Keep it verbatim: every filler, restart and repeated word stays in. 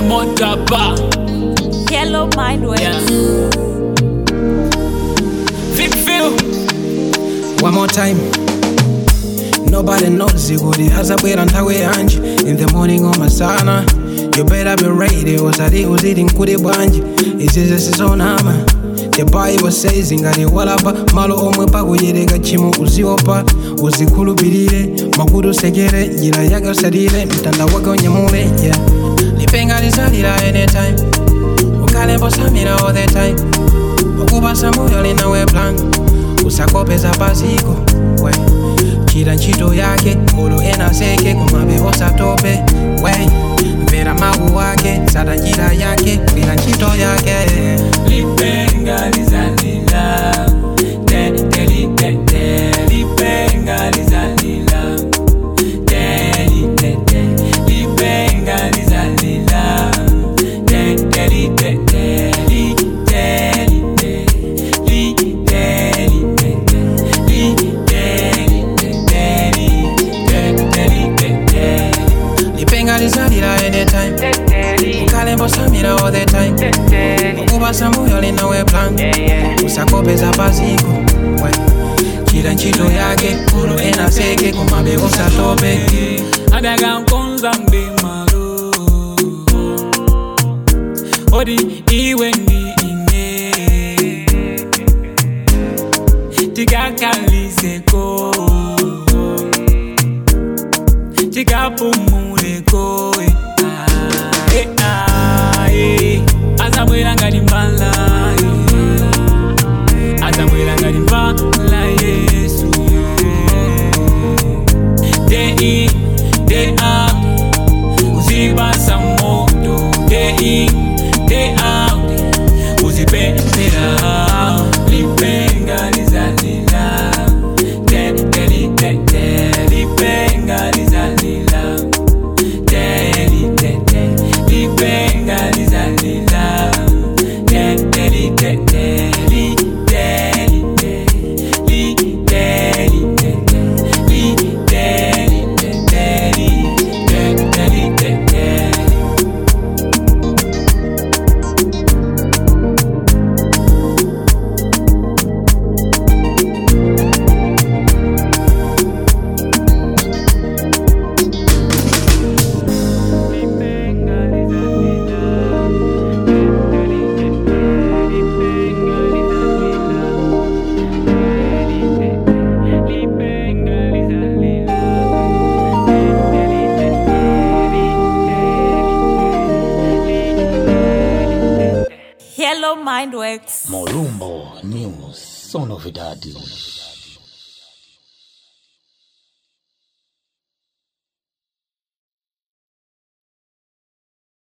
Motapa. Yellow Mind Waves. Yeah. Vic Phil. One more time. Nobody knows you good as a wait on Tawe Ange. In the morning on my sana. You better be ready. Was a day was eating Kudi Banji. It's his own hammer. The Bible says in Gadi Walaba, Malo Omepago Yega Chimo Uziopa, Uzikulu Bidire, Makudu Segere, Yila Yaga Sadire, Tanda Waka Yamure, yeah. Lipenga Lizalira anytime. Ukale Bosamira all the time. Okuba Samuel in our plan. Usakope za Basiko, we. Chida Chito Yake, Molo Ena Seke, Kumabe Osa Tope, we. Vera Magu Wake, Sadanjira Yake, Vila Chito Yake. Lipenga Lizalila, te te li te te. Lipenga Lizalila, te li te te. Lipenga Lizalila, te te li te te. Li te li te, li te li te te. Li te li te te, li te te li te te. Lipenga Lizalila anytime. Ukale Bosamira all the time. Okuba Samuel in our plan. Usakope za Basiko, we. Chida Chito Yake, Molo Ena Seke, Kumabe Osa Tope. Adaga Nkonza Mbemaro. Odi iwe ndi ine. Tika Liseko. Tika Pumuleko. Eh ah eh. Azamwela ngalimbala. Azamwela ngalimbala Yesu. Day in, day out. Uziba samoto. Day in, day out. Uzipendera. Lipenga Lizalila. Te te li te te. Lipenga Lizalila. Te li te te. Lipenga Lizalila. Te te li te te. Li te li te. Li te li te te. Li te li te te. Li te te li te te. Yellow Mind Waves. Molumbo News, Sonovidade.